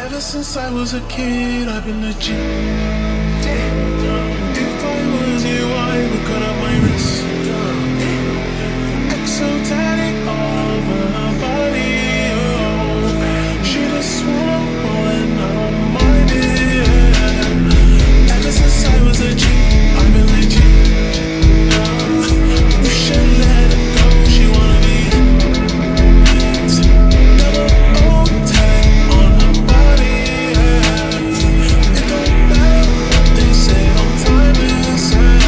Ever since I was a kid, I've been legit. If I was you, I would cut up my wrist. Exotic all over her body. Oh, she just swallow all and I don't mind it. Ever since I was a G, I've been legit. You should let her go. She wanna be double O tag on her body. It don't matter what they say. I'm timeless.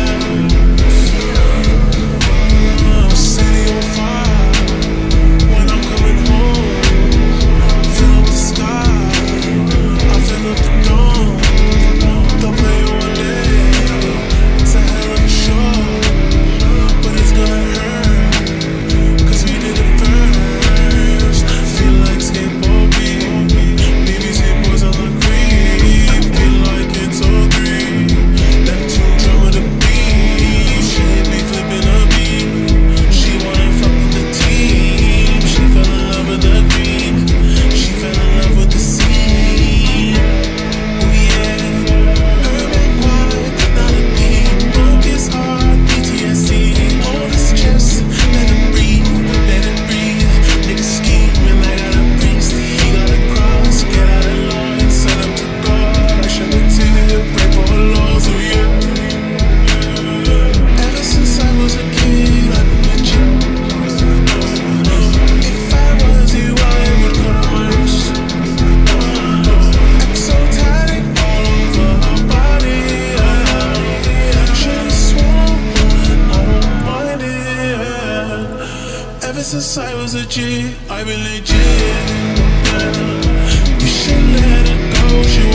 City on fire when I'm coming home. Fill up the sky. I fill up the dome. Don't play one day. It's a hell of a show, but it's gonna hurt, 'cause we did it first. Feel like skateboard beat. BBC boys on the creep. Feel like it's all green. That two drum of the beat. She hit me flipping a beat. She wanna fuck with the team. She fell in love with the green. She fell in love with the scene. Oh yeah. Urban quiet, not a beat. Broke his heart, PTSD. All this stress, let it breathe, let it breathe. Niggas scheming, I got a priest. He got a cross, get out of line. Send him to God, I shed a tear. Pray for her loss, oh yeah. Ever since I was a kid, I've been legit. If I was you, I would cut on my wrist. Exotic all over her body. Should've swallowed all and I don't mind it. Ever since I was a G, I've been legit. You should let her go. She